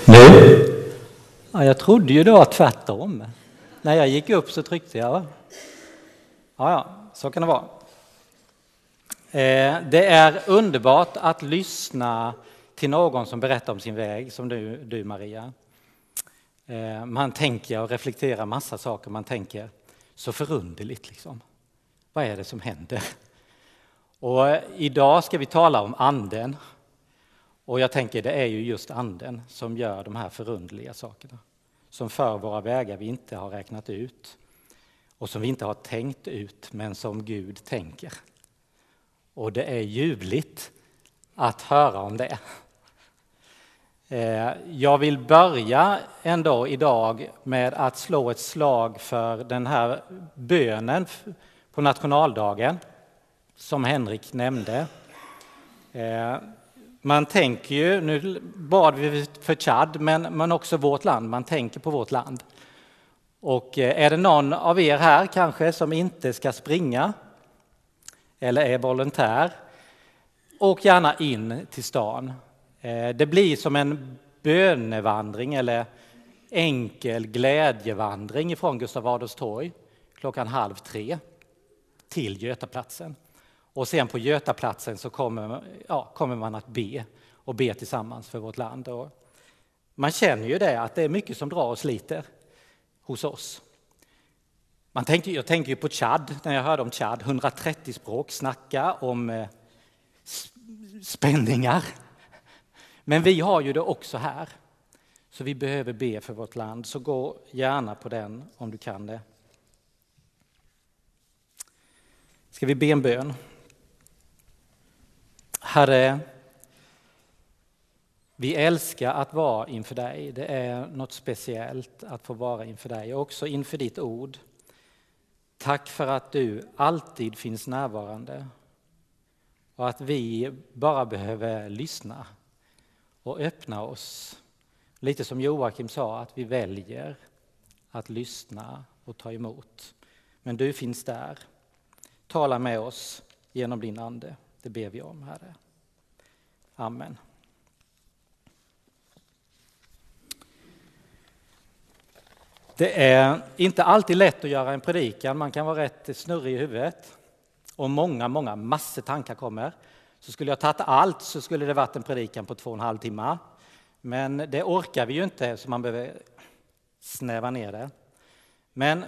Nu? Ja, jag trodde ju det var tvärtom. När jag gick upp så tryckte jag. Ja, så kan det vara. Det är underbart att lyssna till någon som berättar om sin väg, som du Maria. Man tänker och reflekterar massa saker. Man tänker så förunderligt liksom. Vad är det som händer? Och idag ska vi tala om anden. Och jag tänker det är ju just anden som gör de här förunderliga sakerna. Som för våra vägar vi inte har räknat ut. Och som vi inte har tänkt ut men som Gud tänker. Och det är ljuvligt att höra om det. Jag vill börja ändå idag med att slå ett slag för den här bönen på nationaldagen som Henrik nämnde. Man tänker ju, nu bad vi för Tchad men också vårt land, man tänker på vårt land. Och är det någon av er här kanske som inte ska springa eller är volontär, åk gärna in till stan. Det blir som en bönevandring eller enkel glädjevandring från Gustav Adolfs torg 2:30 till Götaplatsen. Och sen på Götaplatsen så kommer man att be tillsammans för vårt land. Och man känner ju det att det är mycket som drar och sliter hos oss. Jag tänker ju på Tchad när jag hörde om Tchad. 130 språk, snacka om spänningar. Men vi har ju det också här. Så vi behöver be för vårt land. Så gå gärna på den om du kan det. Ska vi be en bön? Herre, vi älskar att vara inför dig. Det är något speciellt att få vara inför dig. Och också inför ditt ord. Tack för att du alltid finns närvarande. Och att vi bara behöver lyssna och öppna oss. Lite som Joakim sa, att vi väljer att lyssna och ta emot. Men du finns där. Tala med oss genom din ande. Det ber vi om, Herre. Amen. Det är inte alltid lätt att göra en predikan. Man kan vara rätt snurrig i huvudet. Och massor tankar kommer. Så skulle jag tagit allt så skulle det varit en predikan på 2,5 timmar. Men det orkar vi ju inte så man behöver snäva ner det. Men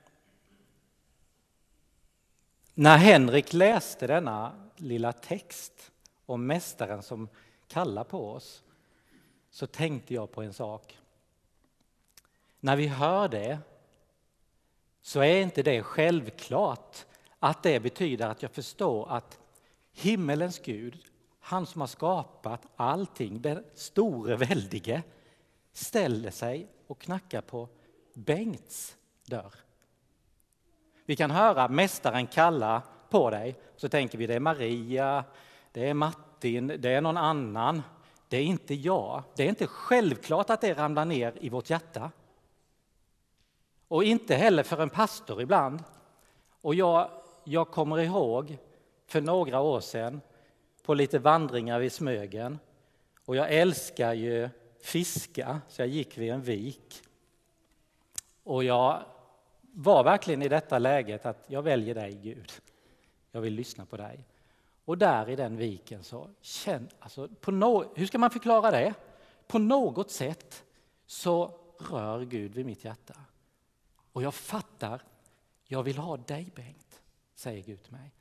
när Henrik läste denna lilla text om mästaren som kallar på oss så tänkte jag på en sak. När vi hör det så är inte det självklart att det betyder att jag förstår att himmelens Gud, han som har skapat allting, den store väldige, ställer sig och knackar på Bengts dörr. Vi kan höra mästaren kalla på dig, så tänker vi det är Maria, det är Martin, det är någon annan. Det är inte jag. Det är inte självklart att det ramlar ner i vårt hjärta. Och inte heller för en pastor ibland. Och jag kommer ihåg för några år sedan på lite vandringar vid Smögen. Och jag älskar ju fiska så jag gick vid en vik. Och jag var verkligen i detta läget att jag väljer dig Gud. Jag vill lyssna på dig. Och där i den viken så hur ska man förklara det? På något sätt så rör Gud vid mitt hjärta. Och jag fattar, jag vill ha dig Bengt, säger Gud till mig.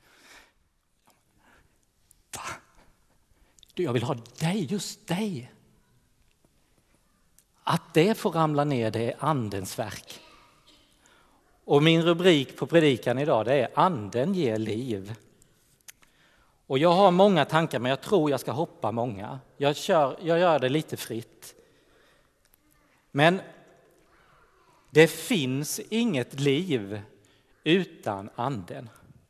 Va? Jag vill ha dig, just dig. Att det får ramla ner, det är andens verk. Och min rubrik på predikan idag det är anden ger liv. Och jag har många tankar men jag tror jag ska hoppa många. Jag gör det lite fritt. Men det finns inget liv utan anden.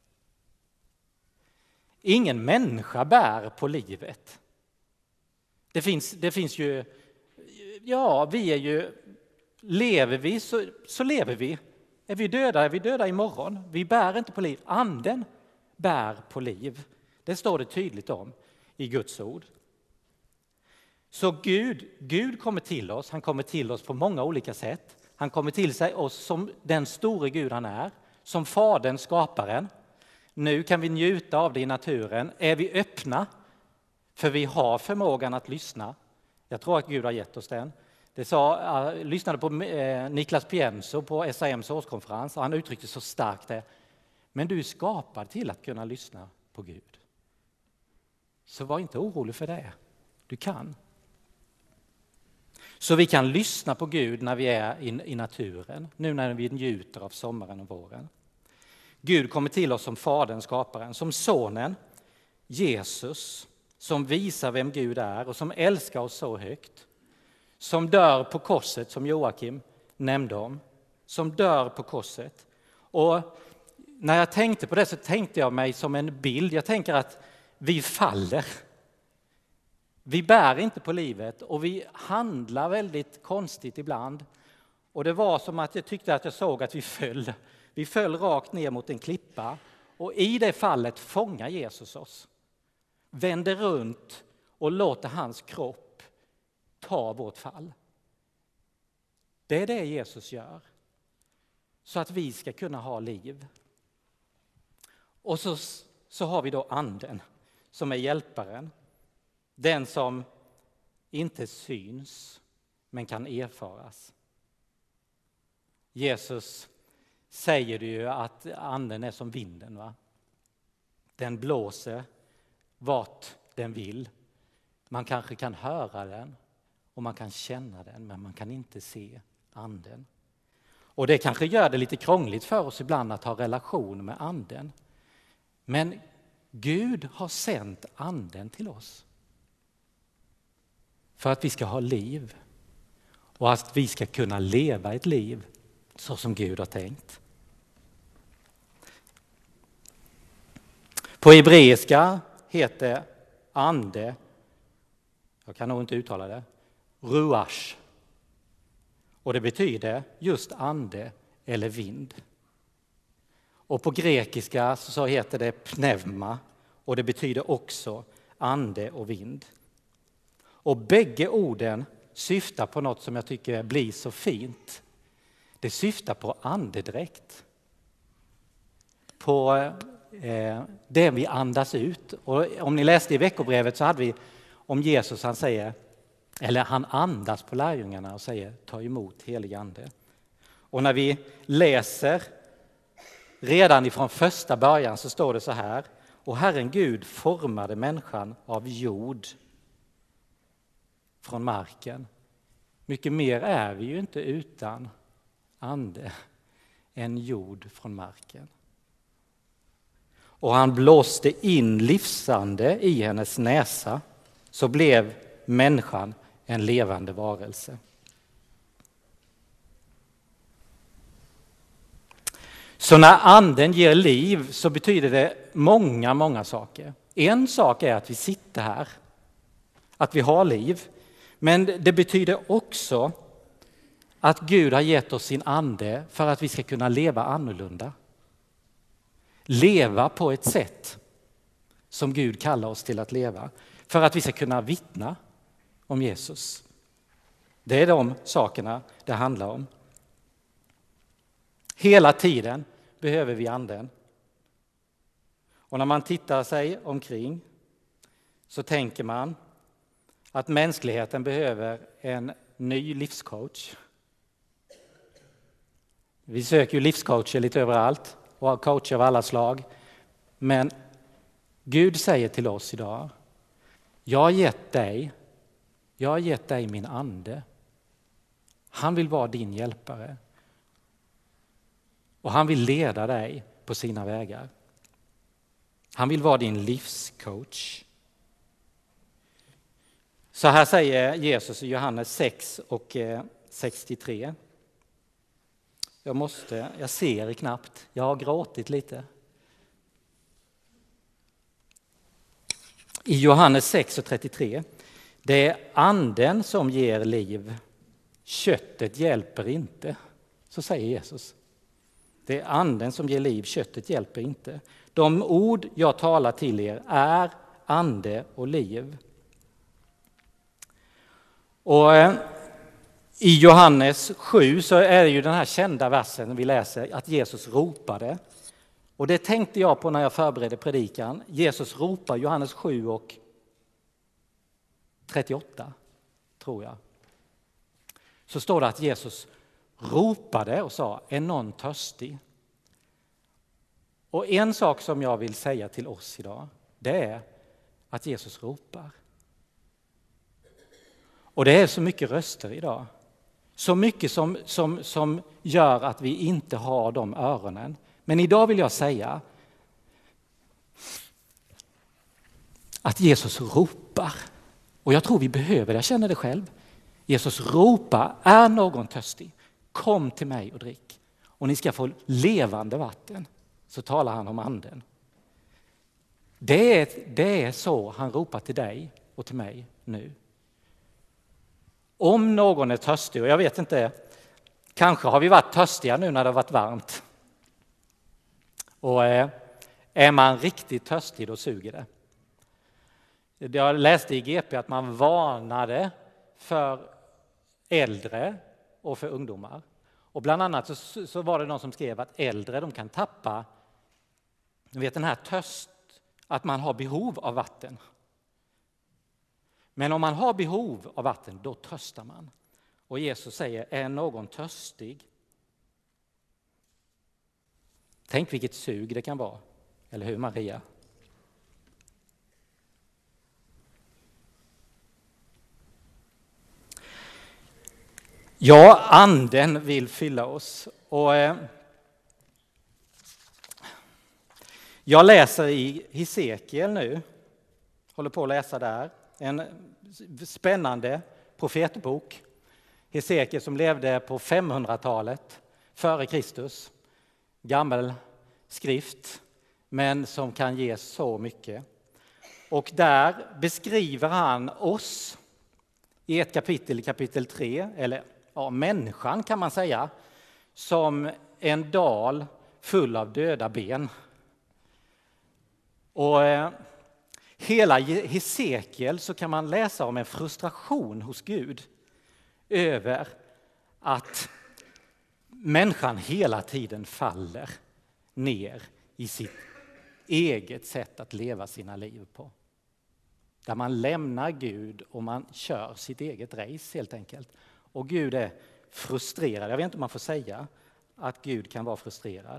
Ingen människa bär på livet. Det finns ju, lever vi så lever vi. Är vi döda imorgon. Vi bär inte på liv. Anden bär på liv. Det står det tydligt om i Guds ord. Så Gud kommer till oss. Han kommer till oss på många olika sätt. Han kommer till sig oss som den store Gud han är. Som fadern, skaparen. Nu kan vi njuta av det i naturen. Är vi öppna? För vi har förmågan att lyssna. Jag tror att Gud har gett oss den. Jag lyssnade på Niklas Pienso på SAMs årskonferens. Och han uttryckte så starkt det. Men du är skapad till att kunna lyssna på Gud. Så var inte orolig för det. Du kan. Så vi kan lyssna på Gud när vi är i naturen. Nu när vi njuter av sommaren och våren. Gud kommer till oss som fadern, skaparen. Som sonen, Jesus. Som visar vem Gud är och som älskar oss så högt. Som dör på korset, som Joakim nämnde om. Som dör på korset. Och när jag tänkte på det så tänkte jag mig som en bild. Jag tänker att vi faller. Vi bär inte på livet och vi handlar väldigt konstigt ibland. Och det var som att jag tyckte att jag såg att vi föll. Vi föll rakt ner mot en klippa. Och i det fallet fångar Jesus oss. Vänder runt och låter hans kropp ta vårt fall. Det är det Jesus gör. Så att vi ska kunna ha liv. Och så har vi då anden som är hjälparen. Den som inte syns men kan erfaras. Jesus säger det ju att anden är som vinden. Va? Den blåser vart den vill. Man kanske kan höra den och man kan känna den men man kan inte se anden. Och det kanske gör det lite krångligt för oss ibland att ha relation med anden. Men Gud har sänt anden till oss. För att vi ska ha liv. Och att vi ska kunna leva ett liv så som Gud har tänkt. På hebreiska heter ande, jag kan nog inte uttala det, ruach. Och det betyder just ande eller vind. Och på grekiska så heter det pneuma och det betyder också ande och vind. Och bägge orden syftar på något som jag tycker blir så fint. Det syftar på andedräkt. På det vi andas ut. Och om ni läste i veckobrevet så hade vi om Jesus, han säger, eller han andas på lärjungarna och säger ta emot helig ande. Och när vi läser redan ifrån första början så står det så här: och Herren Gud formade människan av jord från marken. Mycket mer är vi ju inte utan ande än jord från marken. Och han blåste in livsande i hennes näsa, så blev människan en levande varelse. Så när anden ger liv så betyder det många saker. En sak är att vi sitter här, att vi har liv. Men det betyder också att Gud har gett oss sin ande för att vi ska kunna leva annorlunda. Leva på ett sätt som Gud kallar oss till att leva. För att vi ska kunna vittna om Jesus. Det är de sakerna det handlar om. Hela tiden behöver vi anden. Och när man tittar sig omkring så tänker man att mänskligheten behöver en ny livscoach. Vi söker ju livscoacher lite överallt och coacher av alla slag. Men Gud säger till oss idag: jag har gett dig min ande. Han vill vara din hjälpare. Och han vill leda dig på sina vägar. Han vill vara din livscoach. Så här säger Jesus i Johannes 6 och 63. Jag ser knappt, jag har gråtit lite. I Johannes 6 och 33. Det är anden som ger liv, köttet hjälper inte. Så säger Jesus. Det är anden som ger liv, köttet hjälper inte. De ord jag talar till er är ande och liv. Och i Johannes 7 så är det ju den här kända versen vi läser, att Jesus ropade. Och det tänkte jag på när jag förberedde predikan. Jesus ropar, Johannes 7 och 38, tror jag. Så står det att Jesus ropade och sa, är någon törstig? Och en sak som jag vill säga till oss idag, det är att Jesus ropar. Och det är så mycket röster idag. Så mycket som gör att vi inte har de öronen. Men idag vill jag säga att Jesus ropar. Och jag tror vi behöver det, jag känner det själv. Jesus ropar, är någon törstig? Kom till mig och drick. Och ni ska få levande vatten. Så talar han om anden. Det är så han ropar till dig och till mig nu. Om någon är törstig, och jag vet inte, kanske har vi varit törstiga nu när det har varit varmt. Och är man riktigt törstig då suger det. Jag läste i GP att man varnade för äldre och för ungdomar. Och bland annat så var det någon som skrev att äldre de kan tappa, du vet den här törst, att man har behov av vatten. Men om man har behov av vatten, då törstar man. Och Jesus säger, är någon törstig? Tänk vilket sug det kan vara. Eller hur, Maria? Ja, anden vill fylla oss. Och jag läser i Hesekiel nu. Håller på att läsa där. En spännande profetbok. Hesekiel som levde på 500-talet före Kristus. Gammal skrift, men som kan ge så mycket. Och där beskriver han oss i ett kapitel, i kapitel 3, eller ja, människan kan man säga, som en dal full av döda ben. Och hela Hesekiel så kan man läsa om en frustration hos Gud över att människan hela tiden faller ner i sitt eget sätt att leva sina liv på. Där man lämnar Gud och man kör sitt eget race helt enkelt. Och Gud är frustrerad. Jag vet inte om man får säga att Gud kan vara frustrerad.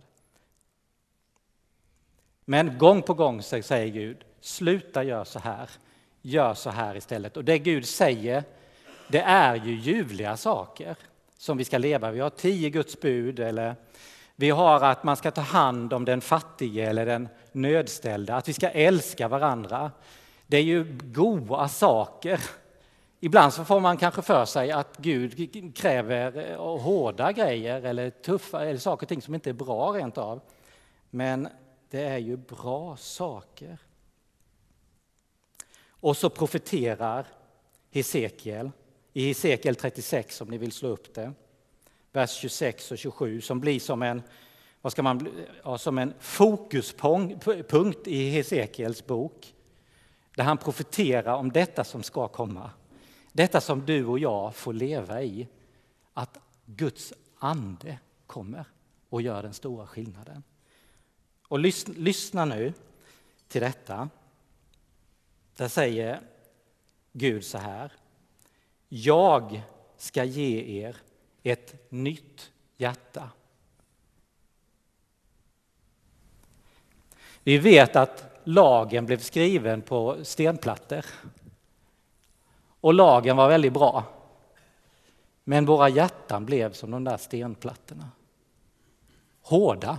Men gång på gång säger Gud, sluta gör så här istället. Och det Gud säger, det är ju ljuvliga saker som vi ska leva. Vi har 10 Guds bud, eller vi har att man ska ta hand om den fattige eller den nödställda, att vi ska älska varandra. Det är ju goda saker. Ibland så får man kanske för sig att Gud kräver hårda grejer eller tuffa eller saker och ting som inte är bra rent av. Men det är ju bra saker. Och så profeterar Hesekiel i Hesekiel 36, om ni vill slå upp det. Vers 26 och 27 som blir som en fokuspunkt i Hesekiels bok. Där han profeterar om detta som ska komma. Detta som du och jag får leva i. Att Guds ande kommer och gör den stora skillnaden. Och lyssna nu till detta. Där säger Gud så här. Jag ska ge er ett nytt hjärta. Vi vet att lagen blev skriven på stenplattor. Och lagen var väldigt bra. Men våra hjärtan blev som de där stenplattorna. Hårda.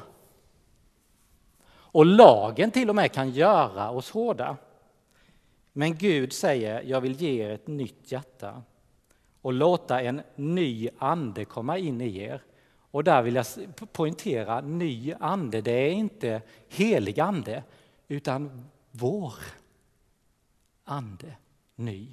Och lagen till och med kan göra oss hårda. Men Gud säger, jag vill ge er ett nytt hjärta. Och låta en ny ande komma in i er. Och där vill jag poängtera, ny ande, det är inte helig ande. Utan vår ande, ny.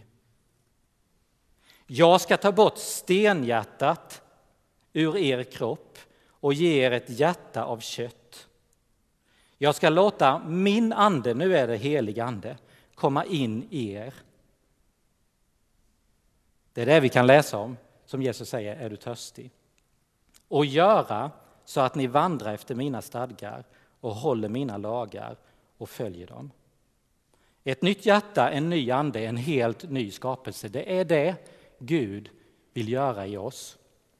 Jag ska ta bort stenhjärtat ur er kropp och ge er ett hjärta av kött. Jag ska låta min ande, nu är det helig ande, komma in i er. Det är det vi kan läsa om, som Jesus säger, är du törstig. Och göra så att ni vandrar efter mina stadgar och håller mina lagar och följer dem. Ett nytt hjärta, en ny ande, en helt ny skapelse. Det är det Gud vill göra i oss.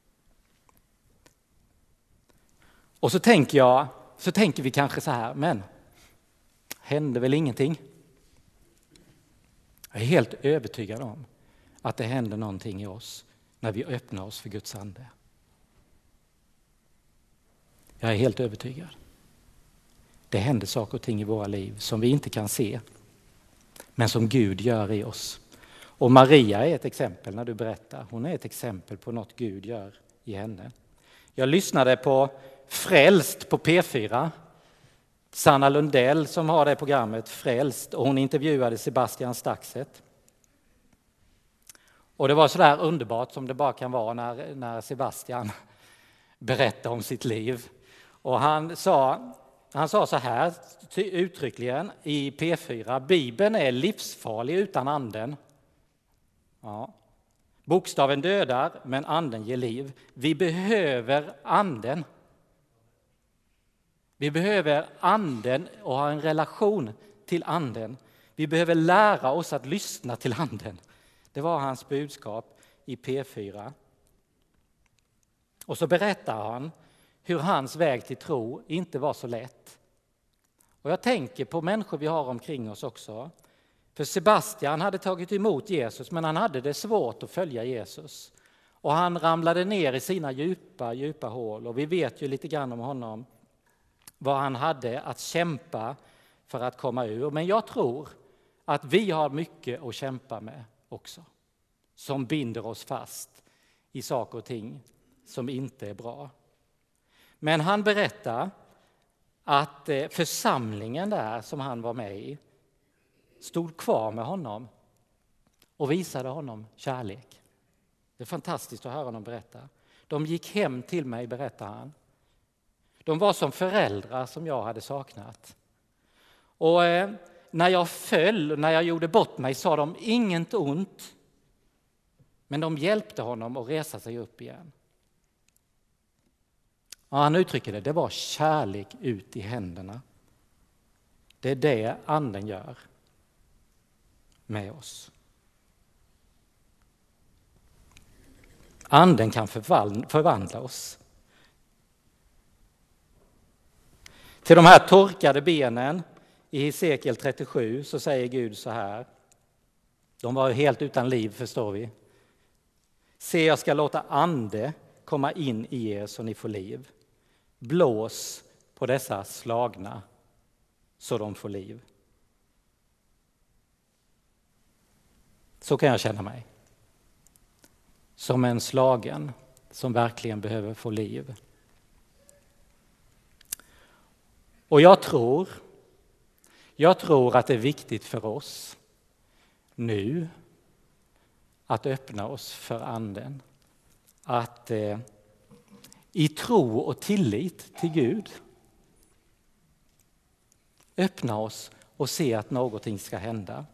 Och så tänker vi kanske så här, men hände väl ingenting? Jag är helt övertygad om att det händer någonting i oss när vi öppnar oss för Guds ande. Jag är helt övertygad. Det händer saker och ting i våra liv som vi inte kan se, men som Gud gör i oss. Och Maria är ett exempel när du berättar. Hon är ett exempel på något Gud gör i henne. Jag lyssnade på Frälst på P4. Sanna Lundell som har det programmet Frälst, och hon intervjuade Sebastian Staxet. Och det var så där underbart som det bara kan vara när Sebastian berättar om sitt liv. Och han sa så här uttryckligen i P4: Bibeln är livsfarlig utan anden. Ja. Bokstaven dödar, men anden ger liv. Vi behöver anden. Vi behöver anden och ha en relation till anden. Vi behöver lära oss att lyssna till anden. Det var hans budskap i P4. Och så berättar han hur hans väg till tro inte var så lätt. Och jag tänker på människor vi har omkring oss också. För Sebastian hade tagit emot Jesus, men han hade det svårt att följa Jesus. Och han ramlade ner i sina djupa hål. Och vi vet ju lite grann om honom, vad han hade att kämpa för att komma ur. Men jag tror att vi har mycket att kämpa med också, som binder oss fast i saker och ting som inte är bra. Men han berättar att församlingen där som han var med i stod kvar med honom och visade honom kärlek. Det är fantastiskt att höra honom berätta. De gick hem till mig, berättar han. De var som föräldrar som jag hade saknat. Och när jag föll, när jag gjorde bort mig, sa de inget ont. Men de hjälpte honom att resa sig upp igen. Och han uttrycker det var kärlek ut i händerna. Det är det anden gör med oss. Anden kan förvandla oss. Till de här torkade benen i Hesekiel 37 så säger Gud så här. De var helt utan liv, förstår vi. Se, jag ska låta ande komma in i er så ni får liv. Blås på dessa slagna så de får liv. Så kan jag känna mig. Som en slagen som verkligen behöver få liv. Och jag tror att det är viktigt för oss nu att öppna oss för anden. Att i tro och tillit till Gud öppna oss och se att någonting ska hända.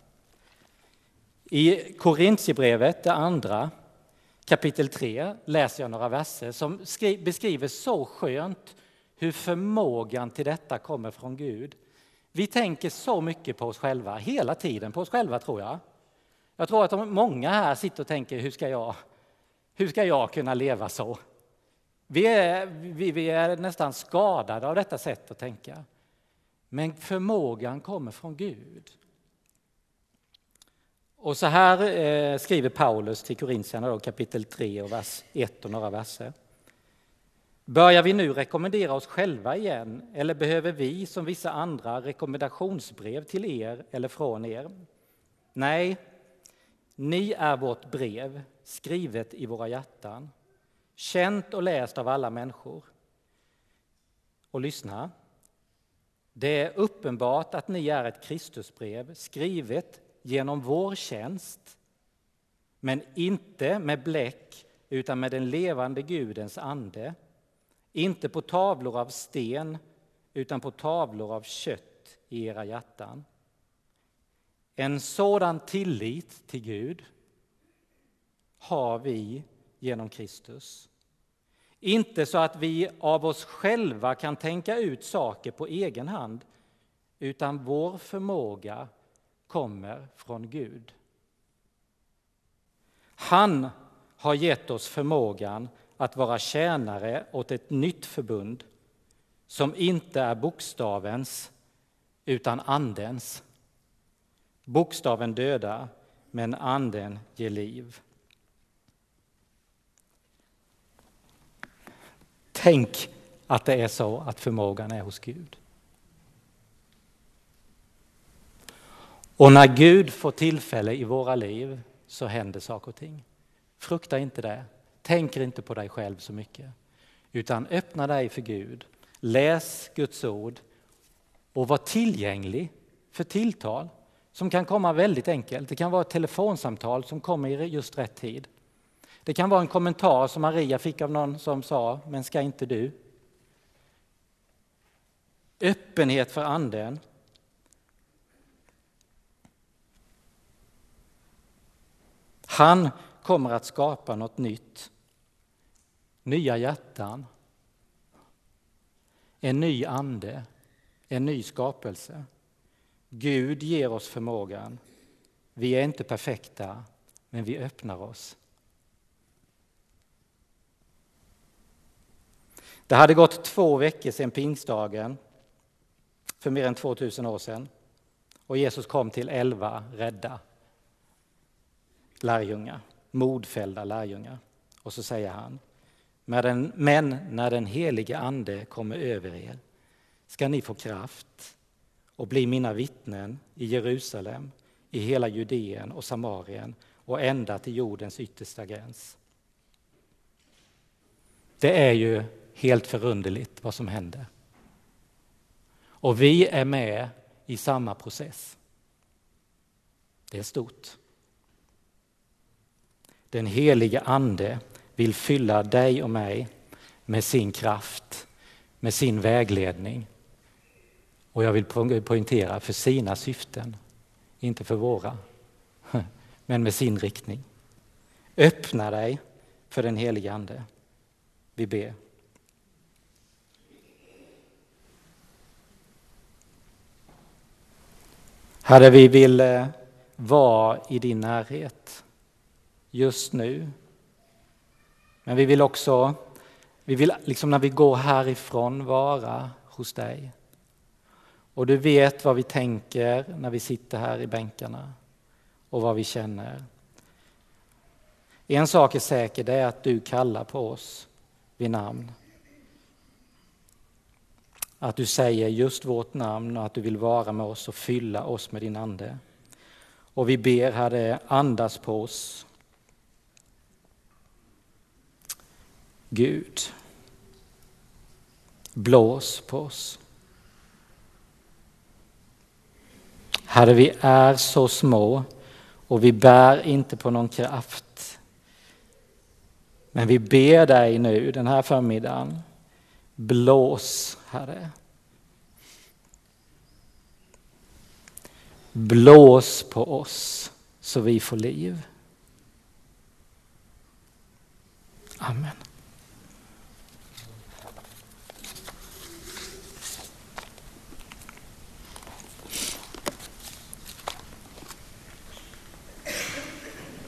I Korintierbrevet, det andra, kapitel 3, läser jag några verser som beskriver så skönt hur förmågan till detta kommer från Gud. Vi tänker så mycket på oss själva, hela tiden på oss själva tror jag. Jag tror att många här sitter och tänker, hur ska jag kunna leva så? Vi är nästan skadade av detta sätt att tänka. Men förmågan kommer från Gud. Och så här skriver Paulus till Korintierna kapitel 3 och vers 1 och några verser. Börjar vi nu rekommendera oss själva igen, eller behöver vi som vissa andra rekommendationsbrev till er eller från er? Nej, ni är vårt brev, skrivet i våra hjärtan, känt och läst av alla människor. Och lyssna, det är uppenbart att ni är ett Kristusbrev, skrivet genom vår tjänst, men inte med bläck utan med den levande Gudens ande, inte på tavlor av sten utan på tavlor av kött i era hjärtan. En sådan tillit till Gud har vi genom Kristus. Inte så att vi av oss själva kan tänka ut saker på egen hand, utan vår förmåga kommer från Gud. Han har gett oss förmågan att vara tjänare åt ett nytt förbund som inte är bokstavens utan andens. Bokstaven dödar, men anden ger liv. Tänk att det är så att förmågan är hos Gud. Och när Gud får tillfälle i våra liv så händer saker och ting. Frukta inte det. Tänker inte på dig själv så mycket. Utan öppna dig för Gud. Läs Guds ord och var tillgänglig för tilltal som kan komma väldigt enkelt. Det kan vara ett telefonsamtal som kommer i just rätt tid. Det kan vara en kommentar som Maria fick av någon som sa, men ska inte du? Öppenhet för anden. Han kommer att skapa något nytt. Nya hjärtan. En ny ande. En ny skapelse. Gud ger oss förmågan. Vi är inte perfekta, men vi öppnar oss. Det hade gått 2 veckor sedan pingstdagen för mer än 2000 år sedan. Och Jesus kom till 11 rädda lärjungar, modfällda lärjungar. Och så säger han, men när den helige ande kommer över er ska ni få kraft och bli mina vittnen i Jerusalem, i hela Judeen och Samarien och ända till jordens yttersta gräns. Det är ju helt förunderligt vad som händer. Och vi är med i samma process. Det är stort. Den helige ande vill fylla dig och mig med sin kraft, med sin vägledning. Och jag vill poängtera för sina syften, inte för våra, men med sin riktning. Öppna dig för den helige ande. Vi ber. Herre, vi vill vara i din närhet just nu. Men vi vill också, liksom när vi går härifrån, vara hos dig. Och du vet vad vi tänker när vi sitter här i bänkarna och vad vi känner. En sak är säker, det är att du kallar på oss vid namn. Att du säger just vårt namn och att du vill vara med oss och fylla oss med din ande. Och vi ber, Herre, andas på oss. Gud, blås på oss. Herre, vi är så små och vi bär inte på någon kraft. Men vi ber dig nu den här förmiddagen, blås, Herre. Blås på oss så vi får liv. Amen.